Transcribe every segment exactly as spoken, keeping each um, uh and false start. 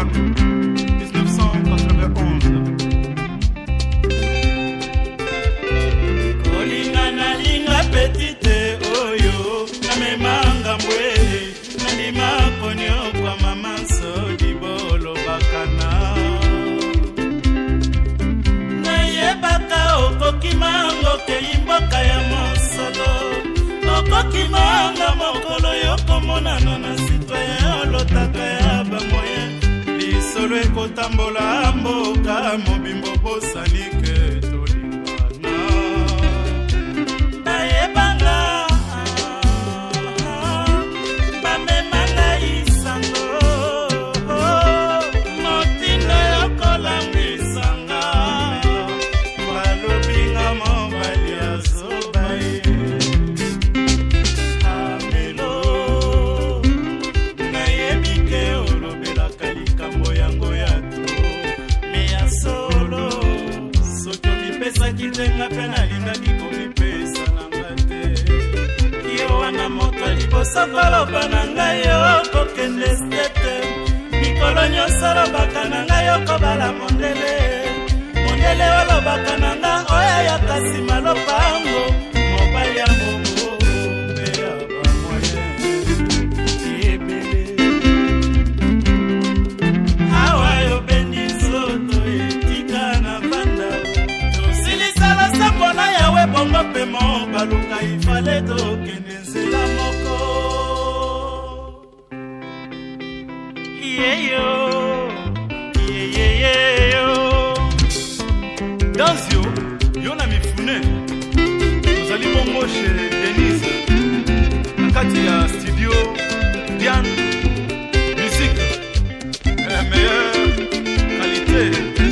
Antoine, dix-neuf cent quatre-vingt-onze. Olingana linga petite oyo na memanga mbwe na lima konyo kwa mama so dibolo bakana na yebaka okokimango keimboka ya mosolo okokimanga mokolo yokomonana na citoyen olotaka ya bamoye lisolo ekotambola mboka mobimbo bosanike tolingana bayebanga bamemanga isango motindo yokolambisanga balobinga mobali azobaye kitenga pena linga kikomi pesa nangate yo wana moto liboso koloba nanga yo kokende stete mikolo nyonso lobaka nanga yo kobala mondele mondele olobaka nanga oya ya kasima lopango mobali ya mongo mpe ya bamoye ebele awa yo bendi nzoto etika na banda Sambona yawe bongo pemo baluka ifale tokende nzela moko yeyo yeyeyo Danzio yona mifune tozali bongo chez Denise na kati ya studio Diane musique la meilleure qualité.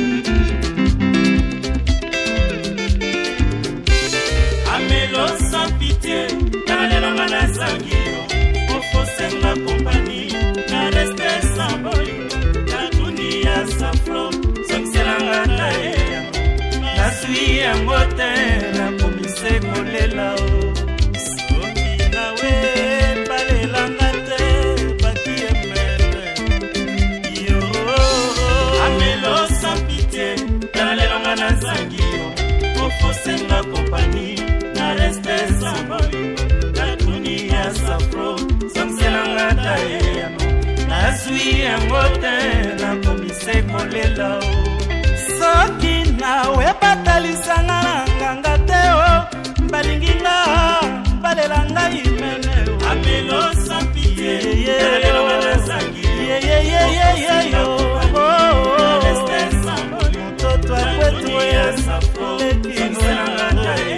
Sans pitié, dans les langues na sangio, au fossé la compagnie, na reste symbolique, na dunia sa flot, sans que la ganae, na suis un moté, na komise kolela o, soki na we, pale langate, baki emele, yo, amelo sans pitié, dans les langues na sangio, au fossé la compagnie. Reste symbolique, la dunia s'affro, sans que la ganae, na suis un moté, na komise kolela o. Soki na we batalisanga na nganga te o, balinginga, balelanga imene o. Amelo sans pitié, balelo wana sangi, ye ye ye ye ye yo. Reste symbolique, toto akwetu ya s'affro, sans que la ganae.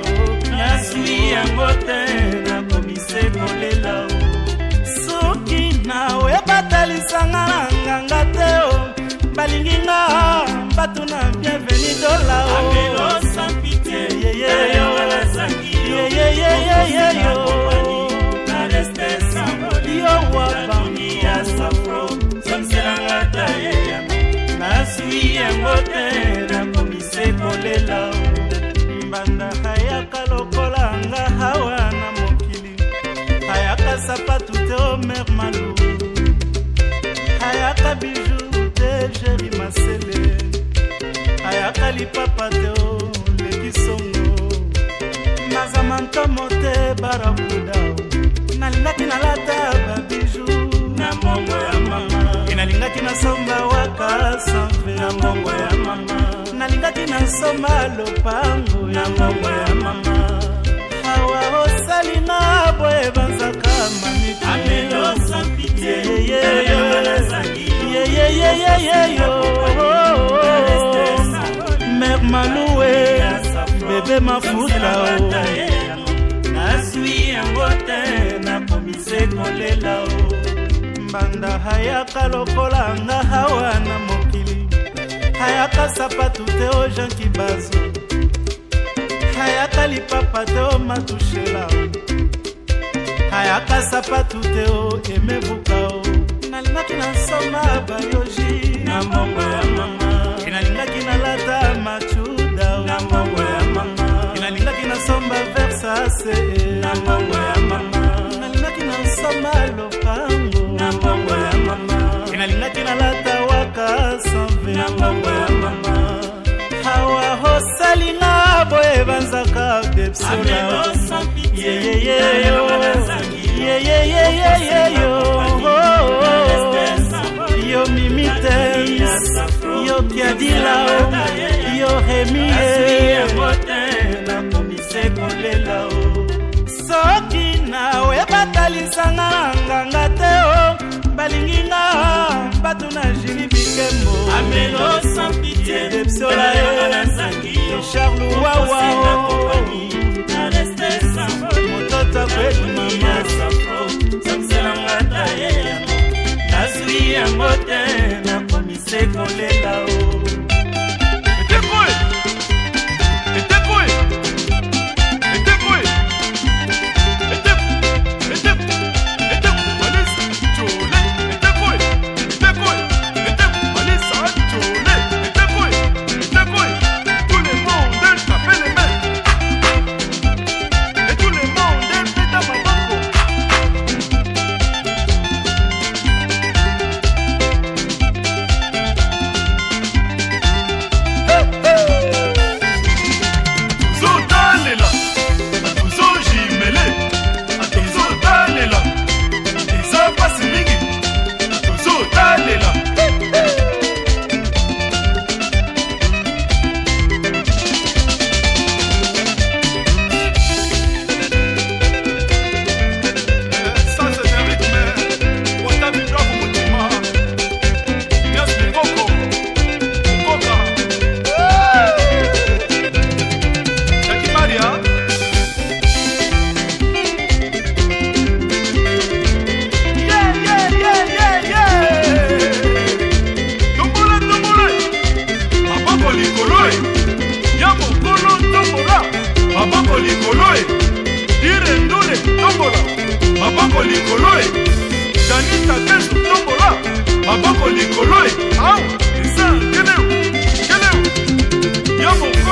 Nasui yangote na komise kolela o. Soki na we batalisanga na nganga te o, balinginga batu na bienveni dola o. Amelo sans pitié, ye ye yo wana sangi, ye ye ye ye ye yo. Na reste symbolique, yo wapa dunia safro, samselanga tae. Nasui yangote na komise kolela o. Mbanda hayaka lokola nga hawa na mokili, hayaka sapatu te o mer malou, hayaka bijou te jeri masele, hayaka lipapa te o lekisongo, nazamantomo te barakuda, nalingaki nalata ba bijou na mongo ya mama, inalingaki nasomba waka sanfe na mongo ya mama, nalingaki nasomba lopango ya mongo ya mama. Hawa osalina boye banzaka mamiti. Amelo sans pitié, ye ye ye ye ye yo. Mère Maloué, bébé mafuta o. Nasui yangote na komise kolela o. Mbanda hayaka lokola nga hawa na mokili, hayaka sapatu te o Jean Kibazo, hayaka lipapa te o Matushela, hayaka sapatu te o Emebuka o. Nalingaki nasoma bayoji na mongo ya mama, inalingaki nalata machuda o na mongo ya mama, inalingaki nasomba Versace na mongo ya mama, inalingaki nasoma lopango na mongo ya mama, inalingaki nalata wa banzaka depsola ye ye ye yo ye ye ye ye yo yo mimites yo kiadila yo remie na komise kolela soki nawe batalisanga nganga te o balinginga batu na jili bikembo amelo sans pitié depsola e Charles Wawa na reste sans motota kwetu mama safro samselanga taye nazwi yangote na komise kolela o etekoe etekoe etekoe Maboko likolo e, ah, isa, keleu, keleu, yamo